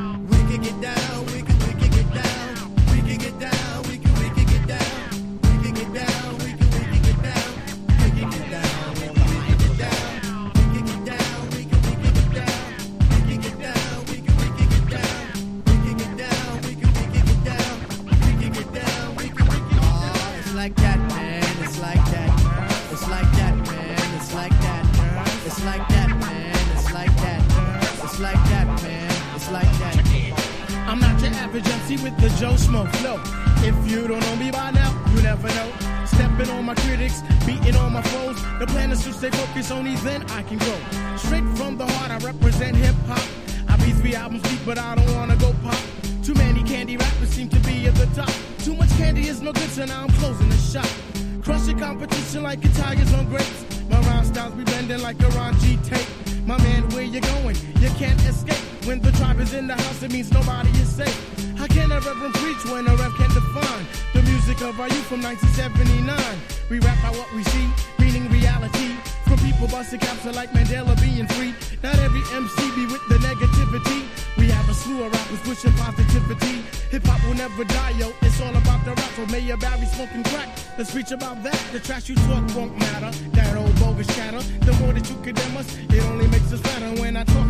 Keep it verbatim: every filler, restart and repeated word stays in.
We can get down, we can, we can get down. We can get down, we can, we can get down. We can get down, we can, we can get down. We can get down, we can, we can get down. We can get down, we can, we can get down. We can get down, we can, we can get down. We can get down, we can, we can get down. We can get down, we can, we can get down. Oh, it's like that, man. It's like that. It's like that, man. It's like that. It's like that, man. It's like that. It's like that, man. It's like that. I'm not your average M C with the Joe Smoke. No, if you don't know me by now, you never know. Stepping on my critics, beating on my foes. The plan is to stay focused, only then I can go. Straight from the heart, I represent hip hop. I be three albums deep, but I don't wanna go pop. Too many candy rappers seem to be at the top. Too much candy is no good, so now I'm closing the shop. Crushing competition like your tigers on grapes. My rhyme styles be blending like a Ron G tape. My man, where you going? You can't escape. When the tribe is in the house, it means nobody is safe. How can a reverend preach when a rep can't define the music of our youth from nineteen seventy-nine? We rap by what we see, meaning reality. For people busting caps are like Mandela being free. Not every M C be with the negativity. We have a slew of rappers pushing positivity. Hip hop will never die, yo. It's all about the rap. So Mayor Barry smoking crack. Let's preach about that. The trash you talk won't matter. That old bogus chatter. The more that you condemn us, it only makes us fatter. When I talk